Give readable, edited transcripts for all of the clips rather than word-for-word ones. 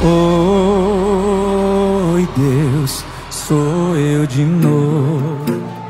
Oi, Deus, sou eu de novo.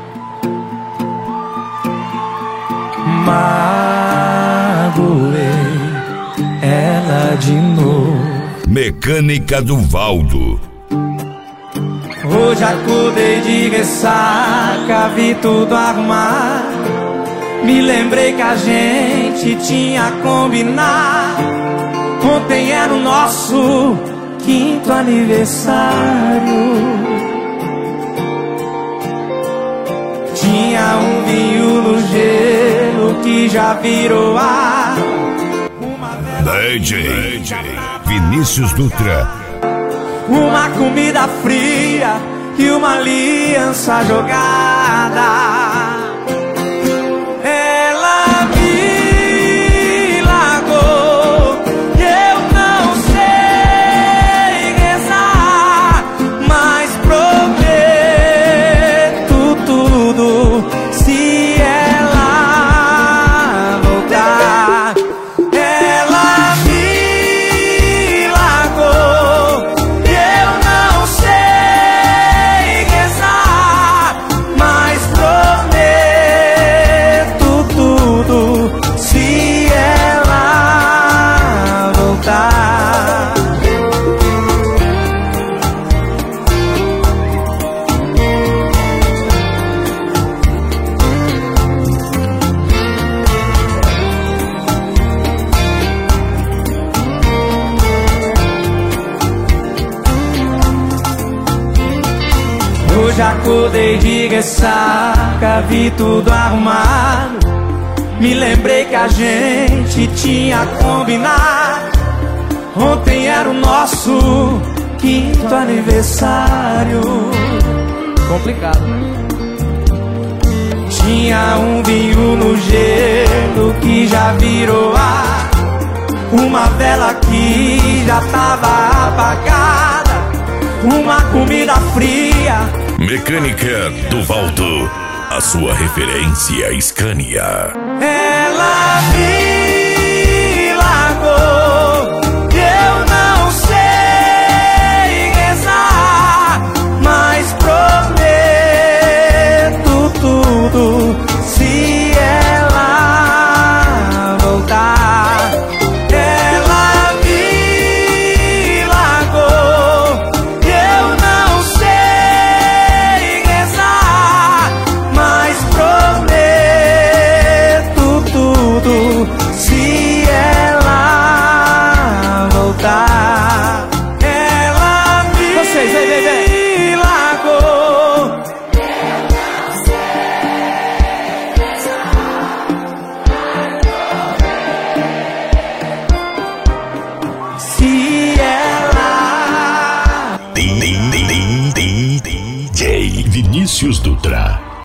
Magoei ela de novo. Mecânica do Valdo. Hoje acordei de ressaca, vi tudo arrumado. Me lembrei que a gente tinha combinado. Ontem era o nosso 5º aniversário. Tinha um vinho no gelo que já virou ar. DJ Vinícius Dutra. Uma comida fria e uma aliança jogada. Ela me largou e eu não sei rezar, mas prometo tudo se ela voltar. Ela me largou e eu não sei rezar, mas prometo tudo se ela voltar. Hoje acordei de ressaca, vi tudo arrumado. Me lembrei que a gente tinha combinado. Ontem era o nosso 5º aniversário. Complicado, né? Tinha um vinho no gelo que já virou ar. Uma vela que já tava apagada. Uma comida fria. Mecânica do Valdo, a sua referência Scania. Ela me largou e eu não sei rezar, mas prometo tudo se ela voltar. Ela me largou e eu não sei rezar, mas prometo tudo se ela voltar. Ela me largou. Se ela DJ Vinícius Dutra.